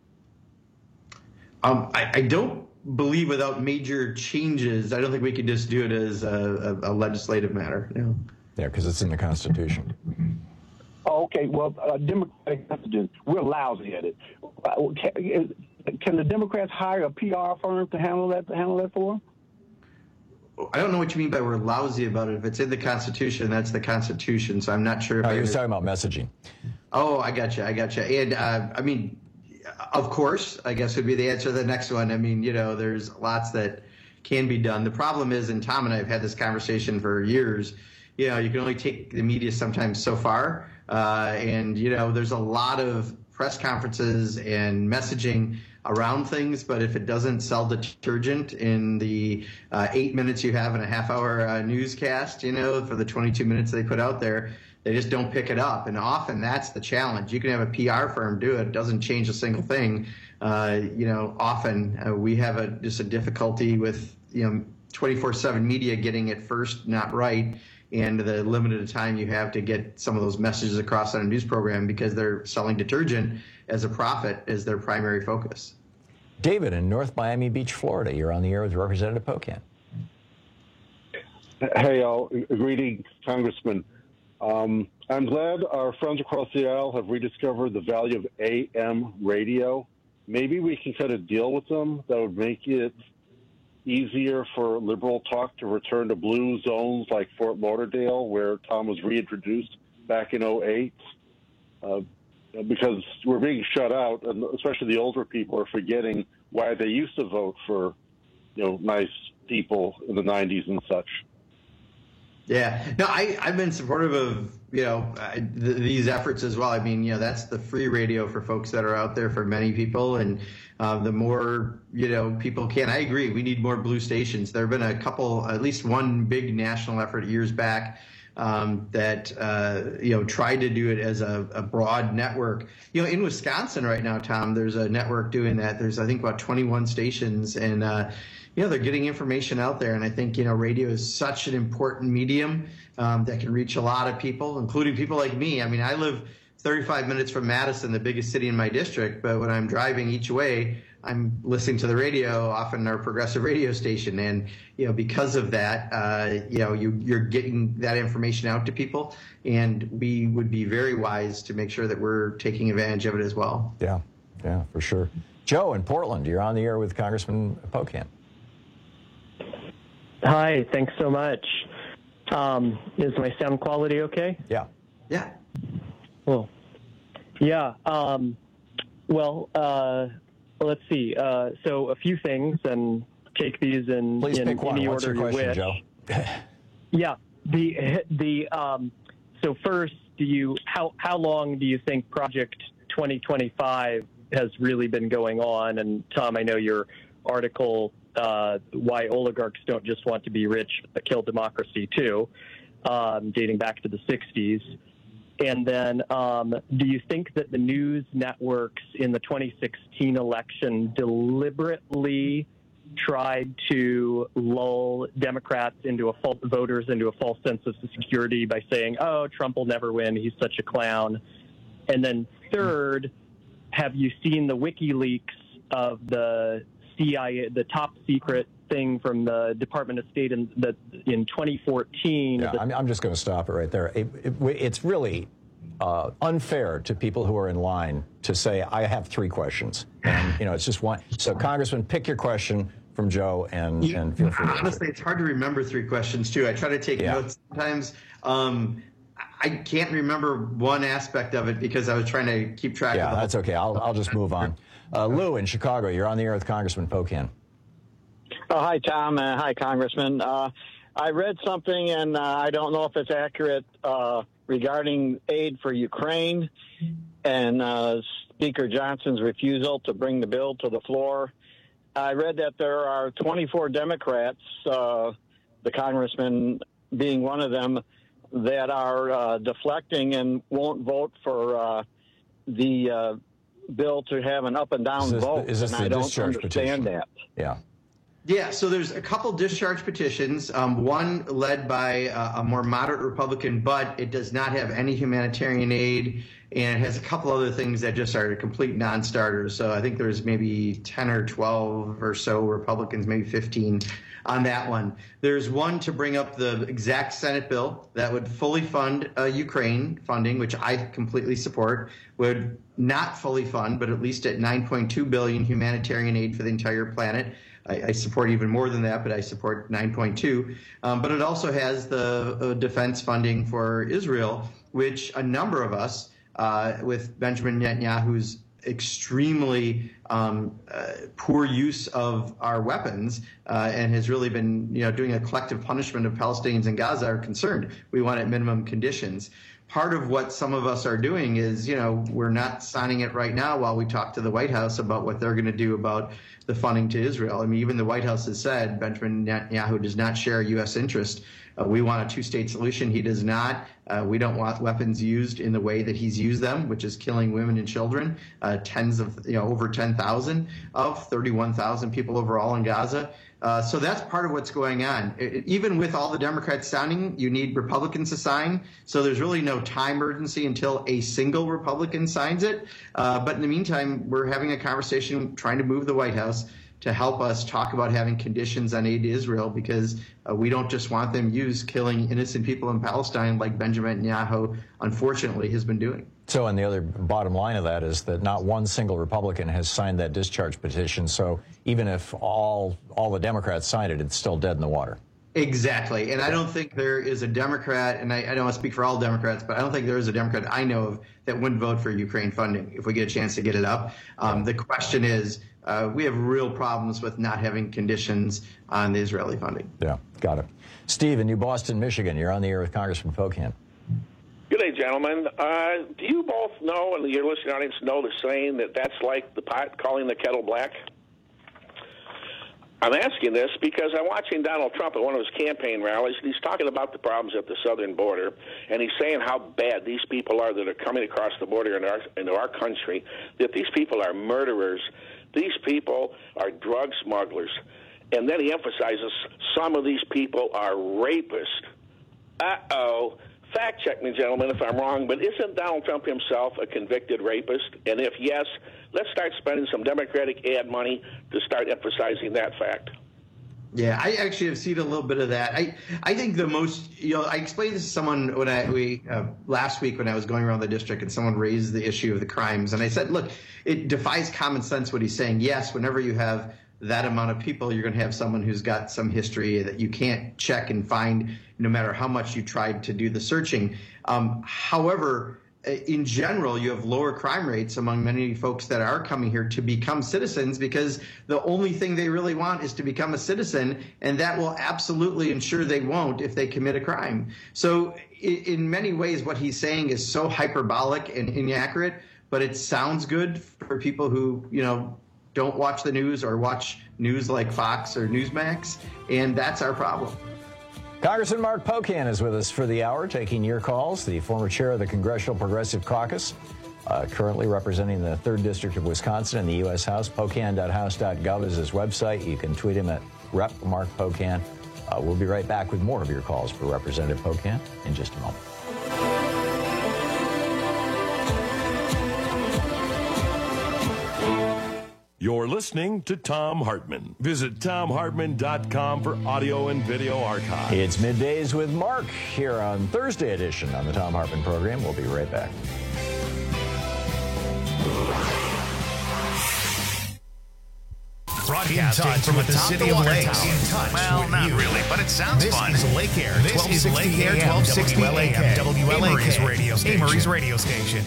I don't believe without major changes, I don't think we can just do it as a legislative matter. No. Yeah, because it's in the Constitution. Oh, okay. Well, Democratic Constitution, we're lousy at it. Can the Democrats hire a PR firm to handle that for them? I don't know what you mean by we're lousy about it. If it's in the Constitution, that's the Constitution. So I'm not sure. He was talking about messaging. Oh, I gotcha. And of course, I guess would be the answer to the next one. There's lots that can be done. The problem is, and Tom and I have had this conversation for years, you can only take the media sometimes so far. And there's a lot of press conferences and messaging around things, but if it doesn't sell detergent in the 8 minutes you have in a half-hour newscast, for the 22 minutes they put out there, they just don't pick it up. And often that's the challenge. You can have a PR firm do it. It doesn't change a single thing. Often we have just a difficulty with, 24/7 media getting it first, not right, and the limited time you have to get some of those messages across on a news program because they're selling detergent as a profit as their primary focus. David in North Miami Beach, Florida. You're on the air with Representative Pocan. Hey, all. Greeting, Congressman. I'm glad our friends across the aisle have rediscovered the value of AM radio. Maybe we can cut a deal with them that would make it easier for liberal talk to return to blue zones like Fort Lauderdale, where Tom was reintroduced back in 2008. Because we're being shut out, and especially the older people are forgetting why they used to vote for, nice people in the 90s and such. Yeah, no, I've been supportive of, these efforts as well. That's the free radio for folks that are out there for many people. And the more, people can. I agree. We need more blue stations. There have been a couple, at least one big national effort years back that tried to do it as a broad network. In Wisconsin right now, Tom, there's a network doing that. There's, I think, about 21 stations, and they're getting information out there. And I think radio is such an important medium that can reach a lot of people, including people like me. I mean, I live 35 minutes from Madison, the biggest city in my district, but when I'm driving each way, I'm listening to the radio, often our progressive radio station, and because of that, you're getting that information out to people, and we would be very wise to make sure that we're taking advantage of it as well. Yeah, for sure. Joe in Portland, you're on the air with Congressman Pocan. Hi, thanks so much. Is my sound quality okay? Yeah. Cool. Yeah. Let's see. So a few things, and take these in any order you wish. Joe? Yeah. So first, how long do you think Project 2025 has really been going on? And Tom, I know your article, why oligarchs don't just want to be rich but kill democracy too, dating back to the 60s. And then do you think that the news networks in the 2016 election deliberately tried to lull Democrats voters into a false sense of security by saying, oh, Trump will never win, he's such a clown? And then third, have you seen the WikiLeaks of the CIA, the top secret thing from the Department of State in 2014? Yeah, I'm just going to stop it right there. It's really unfair to people who are in line to say, I have three questions. And, it's just one. So, Congressman, pick your question from Joe and feel free. Honestly, it's hard to remember three questions, too. I try to take notes sometimes. I can't remember one aspect of it because I was trying to keep track of it. Yeah, that's okay. I'll just move on. Lou in Chicago, you're on the air with Congressman Pocan. Oh, hi, Tom. Hi, Congressman. I read something, and I don't know if it's accurate, regarding aid for Ukraine and Speaker Johnson's refusal to bring the bill to the floor. I read that there are 24 Democrats, the congressman being one of them, that are deflecting and won't vote for the bill to have an up and down vote. Is this and the I don't discharge understand petition? that. Yeah, so there's a couple discharge petitions, one led by a more moderate Republican, but it does not have any humanitarian aid, and it has a couple other things that just are complete non-starters. So I think there's maybe 10 or 12 or so Republicans, maybe 15 on that one. There's one to bring up the exact Senate bill that would fully fund Ukraine funding, which I completely support, would not fully fund, but at least at $9.2 billion humanitarian aid for the entire planet. I support even more than that, but I support 9.2. But it also has the defense funding for Israel, which a number of us, with Benjamin Netanyahu's extremely poor use of our weapons and has really been doing a collective punishment of Palestinians in Gaza, are concerned. We want at minimum conditions. Part of what some of us are doing is, we're not signing it right now while we talk to the White House about what they're going to do about the funding to Israel. I mean, even the White House has said Benjamin Netanyahu does not share U.S. interest. We want a two-state solution. He does not. We don't want weapons used in the way that he's used them, which is killing women and children. Over 10,000 of 31,000 people overall in Gaza. So that's part of what's going on. Even with all the Democrats signing, you need Republicans to sign. So there's really no time urgency until a single Republican signs it. But in the meantime, we're having a conversation trying to move the White House to help us talk about having conditions on aid to Israel, because we don't just want them used killing innocent people in Palestine like Benjamin Netanyahu, unfortunately, has been doing. So, and the other bottom line of that is that not one single Republican has signed that discharge petition. So even if all the Democrats signed it, it's still dead in the water. Exactly. And I don't think there is a Democrat, and I don't want to speak for all Democrats, but I don't think there is a Democrat I know of that wouldn't vote for Ukraine funding if we get a chance to get it up. The question is, we have real problems with not having conditions on the Israeli funding. Yeah, got it. Steve in New Boston, Michigan, you're on the air with Congressman Pocan. Good day, gentlemen. Do you both know, and your listening audience know the saying that's like the pot calling the kettle black? I'm asking this because I'm watching Donald Trump at one of his campaign rallies, and he's talking about the problems at the southern border, and he's saying how bad these people are that are coming across the border into our country, that these people are murderers, these people are drug smugglers. And then he emphasizes some of these people are rapists. Uh-oh. Fact check me, gentlemen, if I'm wrong, but isn't Donald Trump himself a convicted rapist? And if yes, let's start spending some Democratic ad money to start emphasizing that fact. Yeah, I actually have seen a little bit of that. I think the most, I explained this to someone when last week when I was going around the district and someone raised the issue of the crimes. And I said, look, it defies common sense what he's saying. Yes, whenever you have that amount of people, you're going to have someone who's got some history that you can't check and find no matter how much you tried to do the searching. However, in general, you have lower crime rates among many folks that are coming here to become citizens because the only thing they really want is to become a citizen, and that will absolutely ensure they won't if they commit a crime. So in many ways, what he's saying is so hyperbolic and inaccurate, but it sounds good for people who, don't watch the news or watch news like Fox or Newsmax, and that's our problem. Congressman Mark Pocan is with us for the hour, taking your calls. The former chair of the Congressional Progressive Caucus, currently representing the 3rd District of Wisconsin in the U.S. House. Pocan.house.gov is his website. You can tweet him at Rep. Mark Pocan. We'll be right back with more of your calls for Representative Pocan in just a moment. You're listening to Thom Hartmann. Visit ThomHartmann.com for audio and video archives. It's Middays with Mark here on Thursday edition on the Thom Hartmann program. We'll be right back. Broadcasting from the city of Lakes. In touch well, not you. Really, but it sounds fun. This is Lake Air. This is Lake Air 1260 AM. WLAK's radio station. Amory's radio station.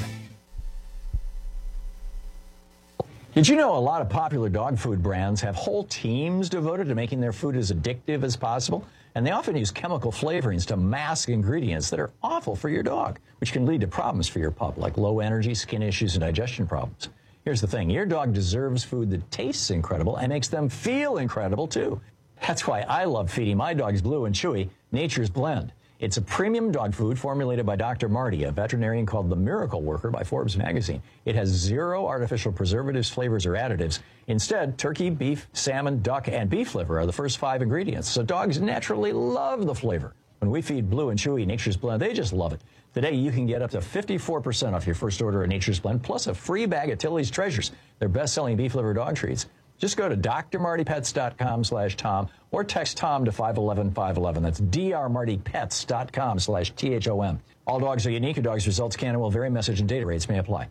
Did you know a lot of popular dog food brands have whole teams devoted to making their food as addictive as possible? And they often use chemical flavorings to mask ingredients that are awful for your dog, which can lead to problems for your pup, like low energy, skin issues, and digestion problems. Here's the thing. Your dog deserves food that tastes incredible and makes them feel incredible, too. That's why I love feeding my dogs Blue and Chewy Nature's Blend. It's a premium dog food formulated by Dr. Marty, a veterinarian called the Miracle Worker by Forbes magazine. It has 0 artificial preservatives, flavors, or additives. Instead, turkey, beef, salmon, duck, and beef liver are the first 5 ingredients, so dogs naturally love the flavor. When we feed Blue and Chewy Nature's Blend, they just love it. Today, you can get up to 54% off your first order of Nature's Blend, plus a free bag of Tilly's Treasures, their best-selling beef liver dog treats. Just go to drmartypets.com/Tom or text Tom to 511-511. That's drmartypets.com/THOM. All dogs are unique. Your dog's results can and will vary. Message and data rates may apply.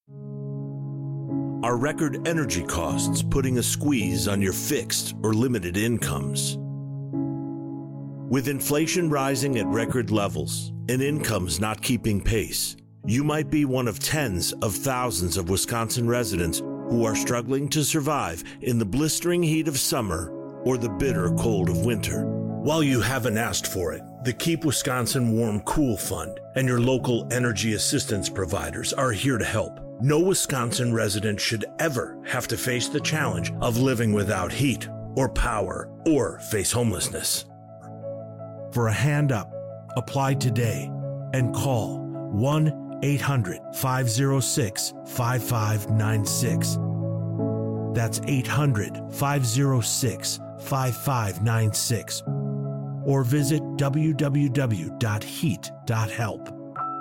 Are record energy costs putting a squeeze on your fixed or limited incomes? With inflation rising at record levels and incomes not keeping pace, you might be one of tens of thousands of Wisconsin residents who are struggling to survive in the blistering heat of summer or the bitter cold of winter. While you haven't asked for it, the Keep Wisconsin Warm Cool Fund and your local energy assistance providers are here to help. No Wisconsin resident should ever have to face the challenge of living without heat or power or face homelessness. For a hand up, apply today and call 1-800-506-5596. That's 800-506-5596. Or visit www.heat.help.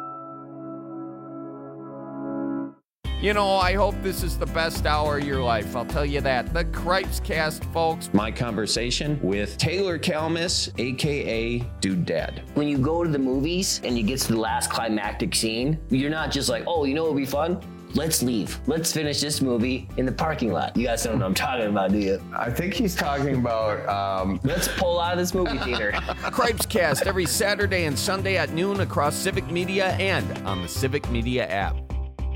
You know, I hope this is the best hour of your life. I'll tell you that. The Cripes Cast, folks. My conversation with Taylor Kalmus, a.k.a. Dude Dad. When you go to the movies and you get to the last climactic scene, you're not just like, oh, you know what would be fun? Let's leave. Let's finish this movie in the parking lot. You guys don't know what I'm talking about, do you? I think he's talking about... Let's pull out of this movie theater. Cripes Cast every Saturday and Sunday at noon across Civic Media and on the Civic Media app.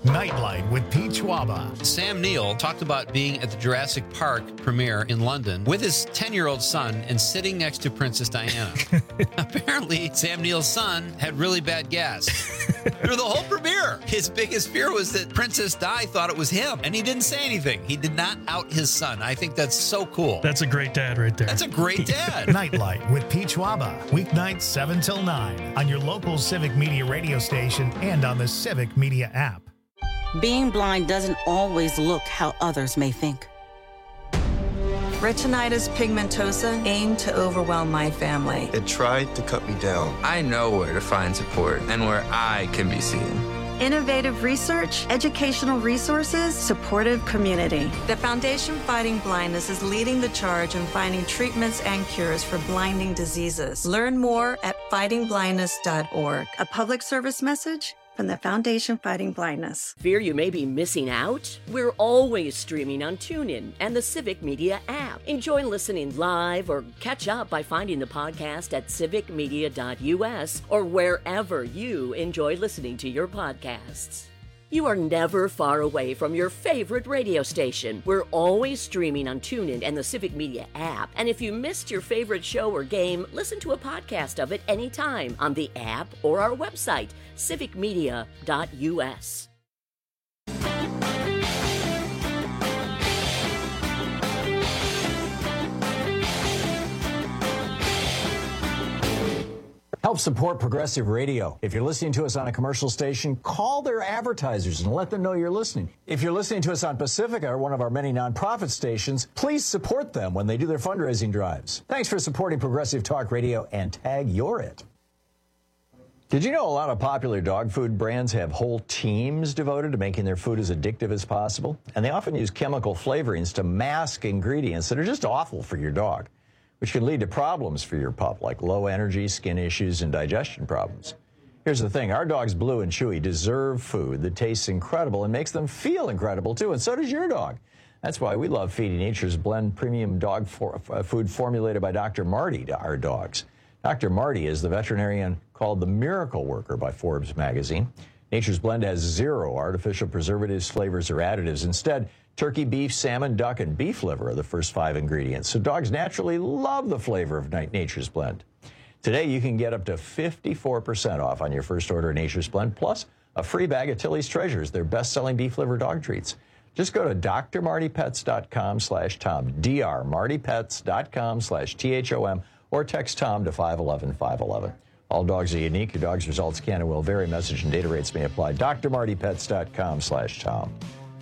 Nightlight with Pete Schwaba. Sam Neill talked about being at the Jurassic Park premiere in London with his 10-year-old son and sitting next to Princess Diana. Apparently, Sam Neill's son had really bad gas. Through the whole premiere, his biggest fear was that Princess Di thought it was him, and he didn't say anything. He did not out his son. I think that's so cool. That's a great dad right there. That's a great dad. Nightlight with Pete Schwaba. Weeknights 7 till 9 on your local Civic Media radio station and on the Civic Media app. Being blind doesn't always look how others may think. Retinitis pigmentosa aimed to overwhelm my family. It tried to cut me down. I know where to find support and where I can be seen. Innovative research, educational resources, supportive community. The Foundation Fighting Blindness is leading the charge in finding treatments and cures for blinding diseases. Learn more at fightingblindness.org. A public service message from the Foundation Fighting Blindness. Fear you may be missing out? We're always streaming on TuneIn and the Civic Media app. Enjoy listening live or catch up by finding the podcast at civicmedia.us or wherever you enjoy listening to your podcasts. You are never far away from your favorite radio station. We're always streaming on TuneIn and the Civic Media app. And if you missed your favorite show or game, listen to a podcast of it anytime on the app or our website, civicmedia.us. Help support Progressive Radio. If you're listening to us on a commercial station, call their advertisers and let them know you're listening. If you're listening to us on Pacifica, or one of our many nonprofit stations, please support them when they do their fundraising drives. Thanks for supporting Progressive Talk Radio and tag You're It. Did you know a lot of popular dog food brands have whole teams devoted to making their food as addictive as possible? And they often use chemical flavorings to mask ingredients that are just awful for your dog, which can lead to problems for your pup, like low energy, skin issues, and digestion problems. Here's the thing. Our dogs, Blue and Chewy, deserve food that tastes incredible and makes them feel incredible, too, and so does your dog. That's why we love feeding Nature's Blend premium dog food formulated by Dr. Marty to our dogs. Dr. Marty is the veterinarian called the Miracle Worker by Forbes magazine. Nature's Blend has 0 artificial preservatives, flavors, or additives. Instead, turkey, beef, salmon, duck, and beef liver are the first 5 ingredients. So dogs naturally love the flavor of Nature's Blend. Today, you can get up to 54% off on your first order of Nature's Blend, plus a free bag of Tilly's Treasures, their best-selling beef liver dog treats. Just go to drmartypets.com/Tom, drmartypets.com/THOM, or text Tom to 511-511. All dogs are unique. Your dog's results can and will vary. Message and data rates may apply. drmartypets.com/Tom.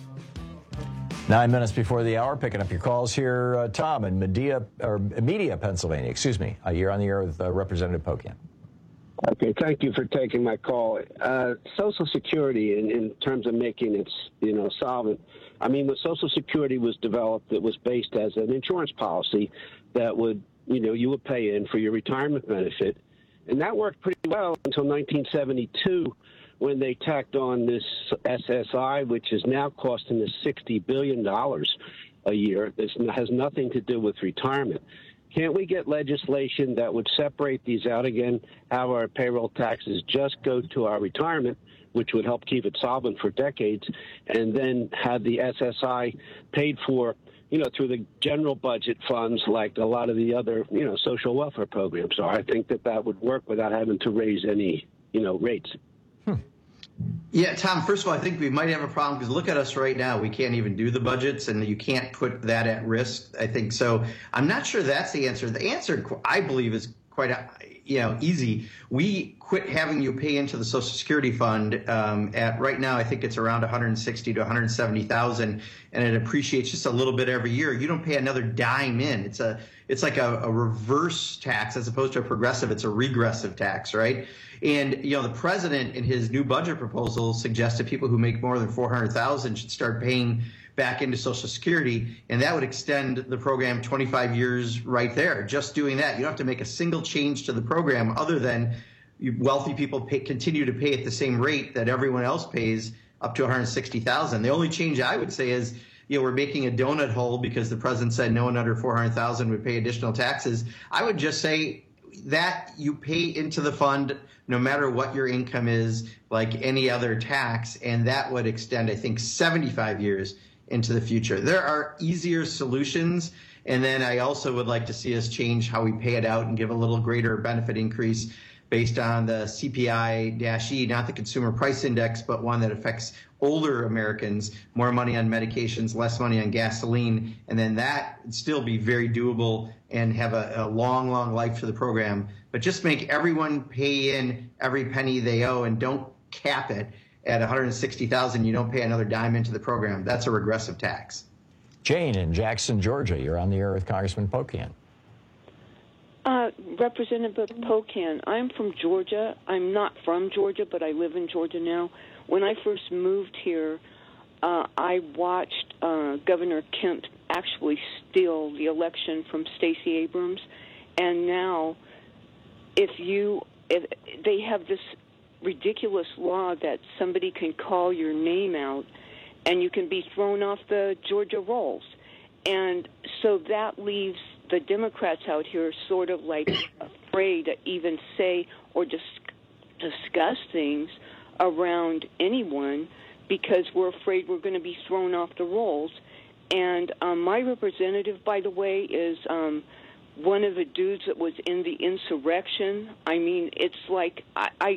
9 minutes before the hour, picking up your calls here. Tom in Media, Pennsylvania. Excuse me. You're on the air with Representative Pocan. Okay, thank you for taking my call. Social Security, in terms of making it, solvent. I mean, when Social Security was developed, it was based as an insurance policy that would, you would pay in for your retirement benefit. And that worked pretty well until 1972, when they tacked on this SSI, which is now costing us $60 billion a year. This has nothing to do with retirement. Can't we get legislation that would separate these out again, have our payroll taxes just go to our retirement, which would help keep it solvent for decades, and then have the SSI paid for, through the general budget funds like a lot of the other, social welfare programs are? I think that would work without having to raise any, rates. Yeah, Tom, first of all, I think we might have a problem because look at us right now. We can't even do the budgets, and you can't put that at risk, I think. So I'm not sure that's the answer. The answer, I believe, is quite easy. We quit having you pay into the Social Security Fund at right now. I think it's around $160,000 to $170,000, and it appreciates just a little bit every year. You don't pay another dime in. It's like a reverse tax as opposed to a progressive. It's a regressive tax, right? And the president in his new budget proposal suggested people who make more than $400,000 should start paying back into Social Security, and that would extend the program 25 years right there. Just doing that, you don't have to make a single change to the program other than wealthy people continue to pay at the same rate that everyone else pays up to $160,000. The only change I would say is, we're making a donut hole because the president said no one under $400,000 would pay additional taxes. I would just say that you pay into the fund no matter what your income is, like any other tax, and that would extend, I think, 75 years into the future. There are easier solutions, and then I also would like to see us change how we pay it out and give a little greater benefit increase based on the CPI-E, not the Consumer Price Index, but one that affects older Americans, more money on medications, less money on gasoline, and then that would still be very doable and have a long, long life to the program. But just make everyone pay in every penny they owe and don't cap it at $160,000. You don't pay another dime into the program. That's a regressive tax. Jane in Jackson, Georgia. You're on the air with Congressman Pocan. Representative Pocan, I'm from Georgia. I'm not from Georgia, but I live in Georgia now. When I first moved here, I watched Governor Kemp actually steal the election from Stacey Abrams, and now if they have this ridiculous law that somebody can call your name out and you can be thrown off the Georgia rolls. And so that leaves the Democrats out here sort of like afraid to even say or discuss things around anyone because we're afraid we're going to be thrown off the rolls. And my representative, by the way, is one of the dudes that was in the insurrection. I mean, it's like I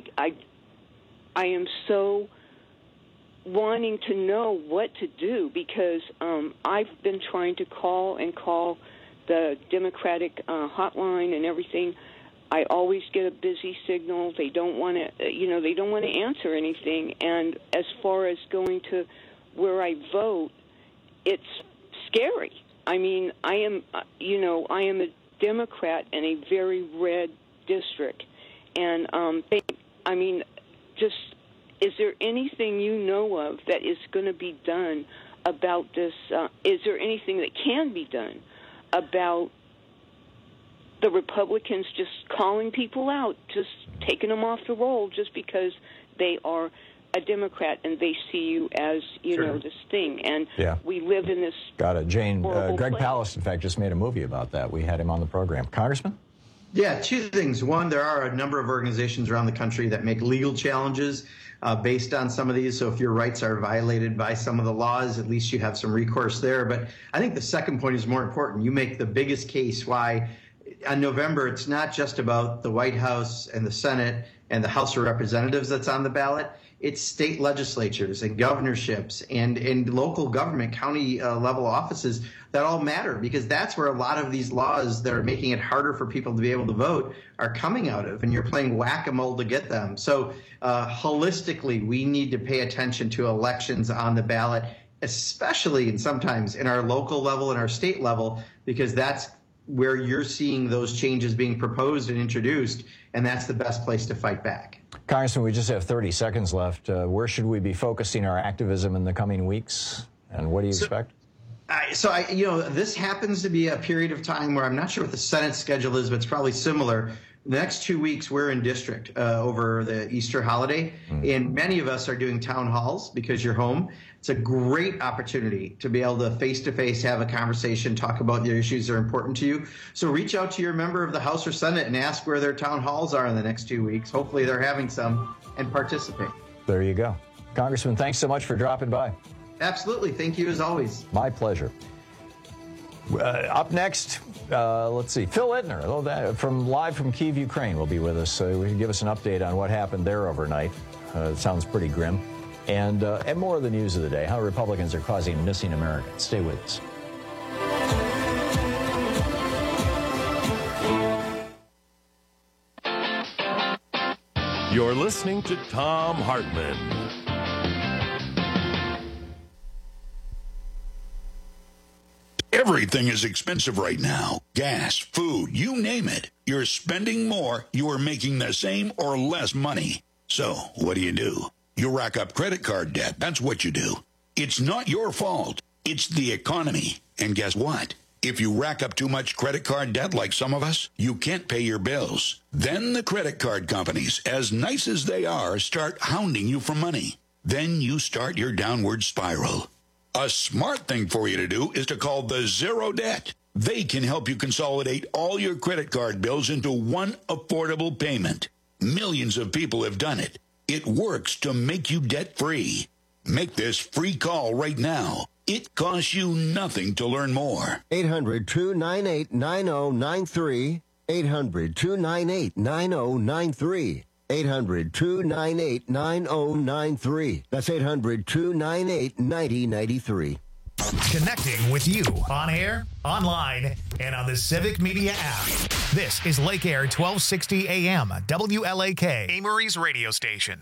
am so wanting to know what to do because I've been trying to call the Democratic hotline and everything. I always get a busy signal. They don't want to, they don't want to answer anything. And as far as going to where I vote, it's scary. I mean, I am a Democrat in a very red district, and is there anything you know of that is going to be done about this? Is there anything that can be done about the Republicans just calling people out, just taking them off the roll just because they are a Democrat and they see you as, this thing? And we live in this... Got it. Jane, Greg place. Palast, in fact, just made a movie about that. We had him on the program. Congressman? Yeah, two things. One, there are a number of organizations around the country that make legal challenges based on some of these. So if your rights are violated by some of the laws, at least you have some recourse there. But I think the second point is more important. You make the biggest case why on November it's not just about the White House and the Senate and the House of Representatives that's on the ballot. It's state legislatures and governorships and local government, county level offices that all matter, because that's where a lot of these laws that are making it harder for people to be able to vote are coming out of, and you're playing whack-a-mole to get them. So holistically, we need to pay attention to elections on the ballot, especially and sometimes in our local level and our state level, because that's where you're seeing those changes being proposed and introduced, and that's the best place to fight back. Congressman, we just have 30 seconds left. Where should we be focusing our activism in the coming weeks, and what do you expect? This happens to be a period of time where I'm not sure what the Senate schedule is, but it's probably similar. The next 2 weeks, we're in district over the Easter holiday, and many of us are doing town halls because you're home. It's a great opportunity to be able to face-to-face have a conversation, talk about the issues that are important to you. So reach out to your member of the House or Senate and ask where their town halls are in the next 2 weeks. Hopefully they're having some, and participate. There you go. Congressman, thanks so much for dropping by. Absolutely. Thank you as always. My pleasure. Up next, let's see, Phil Ittner, live from Kyiv, Ukraine, will be with us. He can give us an update on what happened there overnight. It sounds pretty grim. And more of the news of the day, how Republicans are causing missing Americans. Stay with us. You're listening to Thom Hartmann. Everything is expensive right now. Gas, food, you name it. You're spending more, you are making the same or less money. So, what do? You rack up credit card debt. That's what you do. It's not your fault. It's the economy. And guess what? If you rack up too much credit card debt like some of us, you can't pay your bills. Then the credit card companies, as nice as they are, start hounding you for money. Then you start your downward spiral. A smart thing for you to do is to call the Zero Debt. They can help you consolidate all your credit card bills into one affordable payment. Millions of people have done it. It works to make you debt-free. Make this free call right now. It costs you nothing to learn more. 800-298-9093. 800-298-9093. 800-298-9093. That's 800-298-9093. Connecting with you on air, online, and on the Civic Media app. This is Lake Air 1260 AM, WLAK, Amory's radio station.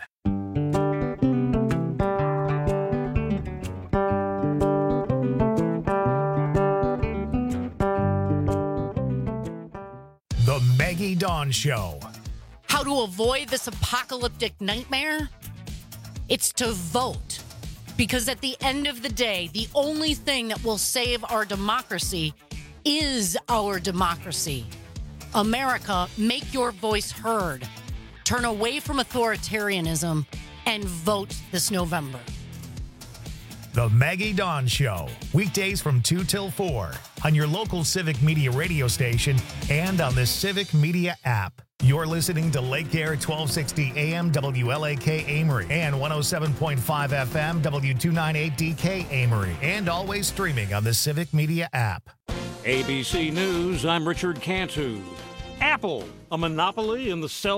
The Maggie Dawn Show. How to avoid this apocalyptic nightmare? It's to vote. Because at the end of the day, the only thing that will save our democracy is our democracy. America, make your voice heard. Turn away from authoritarianism and vote this November. The Maggie Dawn Show, weekdays from 2 till 4 on your local Civic Media radio station and on the Civic Media app. You're listening to Lake Air 1260 AM WLAK Amory and 107.5 FM W298DK Amory, and always streaming on the Civic Media app. ABC News, I'm Richard Cantu. Apple, a monopoly in the cell